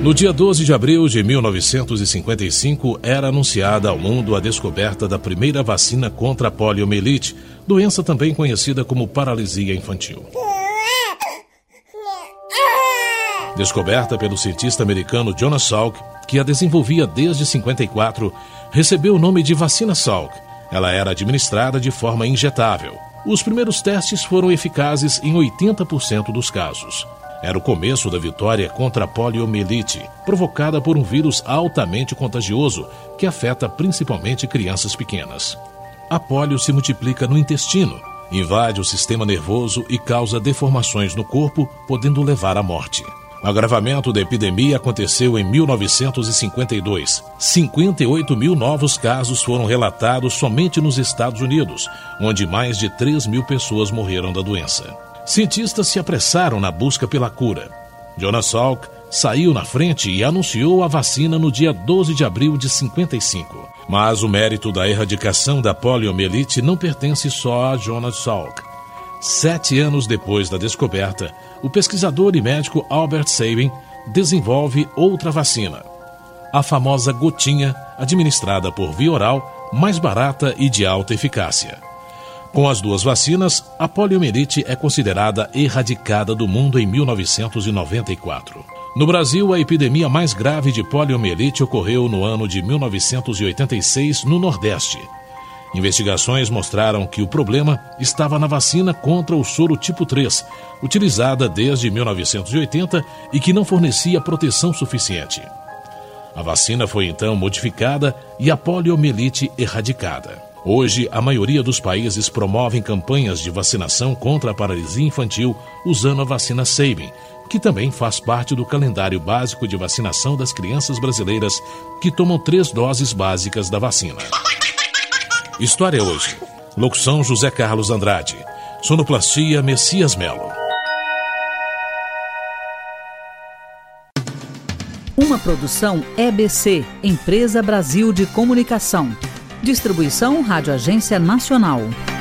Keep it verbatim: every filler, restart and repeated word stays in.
No dia doze de abril de mil novecentos e cinquenta e cinco, era anunciada ao mundo a descoberta da primeira vacina contra a poliomielite, doença também conhecida como paralisia infantil. Descoberta pelo cientista americano Jonas Salk, que a desenvolvia desde cinquenta e quatro, recebeu o nome de vacina Salk. Ela era administrada de forma injetável. Os primeiros testes foram eficazes em oitenta por cento dos casos. Era o começo da vitória contra a poliomielite, provocada por um vírus altamente contagioso que afeta principalmente crianças pequenas. A polio se multiplica no intestino, invade o sistema nervoso e causa deformações no corpo, podendo levar à morte. O agravamento da epidemia aconteceu em mil novecentos e cinquenta e dois. cinquenta e oito mil novos casos foram relatados somente nos Estados Unidos, onde mais de três mil pessoas morreram da doença. Cientistas se apressaram na busca pela cura. Jonas Salk saiu na frente e anunciou a vacina no dia doze de abril de cinquenta e cinco. Mas o mérito da erradicação da poliomielite não pertence só a Jonas Salk. Sete anos depois da descoberta, o pesquisador e médico Albert Sabin desenvolve outra vacina, a famosa gotinha, administrada por via oral, mais barata e de alta eficácia. Com as duas vacinas, a poliomielite é considerada erradicada do mundo em mil novecentos e noventa e quatro. No Brasil, a epidemia mais grave de poliomielite ocorreu no ano de mil novecentos e oitenta e seis, no Nordeste. Investigações mostraram que o problema estava na vacina contra o soro tipo três, utilizada desde mil novecentos e oitenta e que não fornecia proteção suficiente. A vacina foi então modificada e a poliomielite erradicada. Hoje, a maioria dos países promovem campanhas de vacinação contra a paralisia infantil usando a vacina Sabin, que também faz parte do calendário básico de vacinação das crianças brasileiras que tomam três doses básicas da vacina. História hoje. Locução José Carlos Andrade. Sonoplastia Messias Melo. Uma produção E B C, Empresa Brasil de Comunicação. Distribuição Rádio Agência Nacional.